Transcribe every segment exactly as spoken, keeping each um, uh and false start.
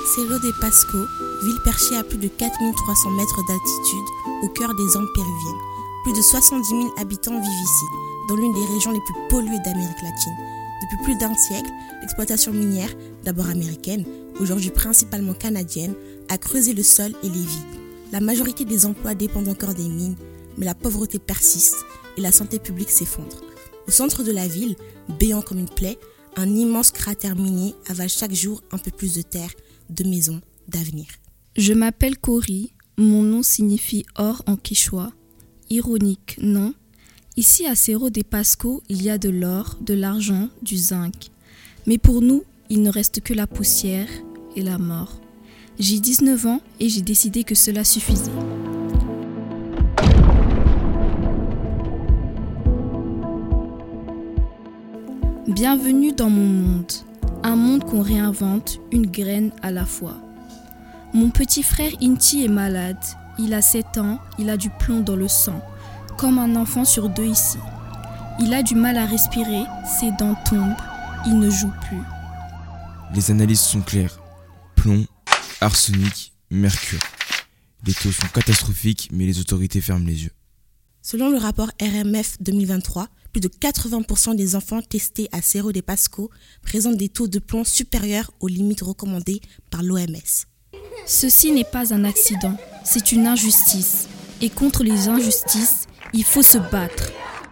Cerro de Pasco, ville perchée à plus de quatre mille trois cents mètres d'altitude, au cœur des Andes péruviennes. Plus de soixante-dix mille habitants vivent ici, dans l'une des régions les plus polluées d'Amérique latine. Depuis plus d'un siècle, l'exploitation minière, d'abord américaine, aujourd'hui principalement canadienne, a creusé le sol et les vies. La majorité des emplois dépendent encore des mines, mais la pauvreté persiste et la santé publique s'effondre. Au centre de la ville, béant comme une plaie, un immense cratère minier avale chaque jour un peu plus de terre, de maisons, d'avenir. Je m'appelle Cory, mon nom signifie or en quechua. Ironique, non? Ici à Cerro de Pasco, il y a de l'or, de l'argent, du zinc. Mais pour nous, il ne reste que la poussière et la mort. J'ai dix-neuf ans et j'ai décidé que cela suffisait. Bienvenue dans mon monde, un monde qu'on réinvente, une graine à la fois. Mon petit frère Inti est malade, il a sept ans, il a du plomb dans le sang, comme un enfant sur deux ici. Il a du mal à respirer, ses dents tombent, il ne joue plus. Les analyses sont claires, plomb, arsenic, mercure. Les taux sont catastrophiques, mais les autorités ferment les yeux. Selon le rapport R M F deux mille vingt-trois, plus de quatre-vingts pour cent des enfants testés à Cerro de Pasco présentent des taux de plomb supérieurs aux limites recommandées par l'O M S. Ceci n'est pas un accident, c'est une injustice. Et contre les injustices, il faut se battre.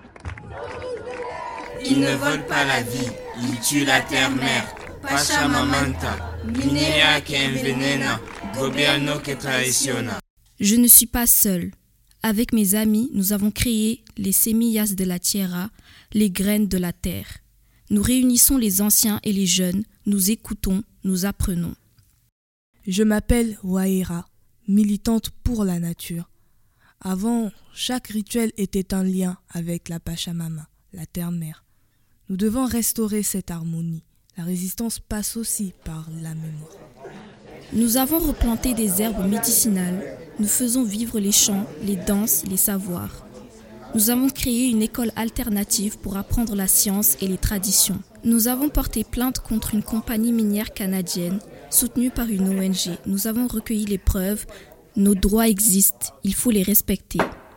Ils ne volent pas la vie, ils tuent la terre-mère. Pachamamanta, minera que envenena, gobierno que traiciona. Je ne suis pas seule. Avec mes amis, nous avons créé les Semillas de la Tierra, les graines de la terre. Nous réunissons les anciens et les jeunes, nous écoutons, nous apprenons. Je m'appelle Waira, militante pour la nature. Avant, chaque rituel était un lien avec la Pachamama, la terre-mère. Nous devons restaurer cette harmonie. La résistance passe aussi par la mémoire. Nous avons replanté des herbes médicinales. Nous faisons vivre les chants, les danses, les savoirs. Nous avons créé une école alternative pour apprendre la science et les traditions. Nous avons porté plainte contre une compagnie minière canadienne soutenue par une O N G. Nous avons recueilli les preuves. Nos droits existent, il faut les respecter.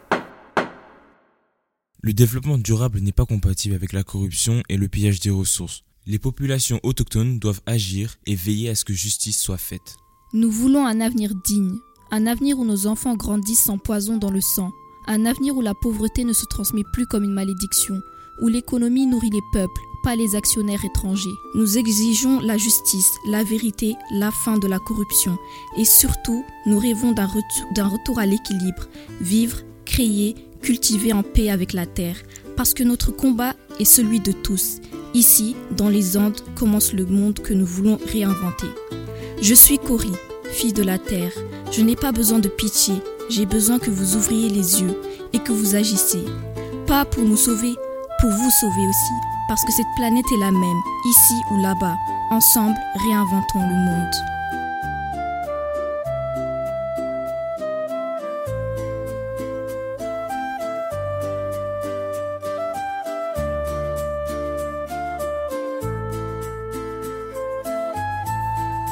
Le développement durable n'est pas compatible avec la corruption et le pillage des ressources. Les populations autochtones doivent agir et veiller à ce que justice soit faite. Nous voulons un avenir digne, un avenir où nos enfants grandissent sans poison dans le sang, un avenir où la pauvreté ne se transmet plus comme une malédiction, où l'économie nourrit les peuples, pas les actionnaires étrangers. Nous exigeons la justice, la vérité, la fin de la corruption et surtout, nous rêvons d'un retour, d'un retour à l'équilibre, vivre, créer, cultiver en paix avec la terre, parce que notre combat est celui de tous. Ici, dans les Andes, commence le monde que nous voulons réinventer. Je suis Cory, fille de la terre. Je n'ai pas besoin de pitié, j'ai besoin que vous ouvriez les yeux et que vous agissiez. Pas pour nous sauver, pour vous sauver aussi, parce que cette planète est la même, ici ou là-bas. Ensemble, réinventons le monde.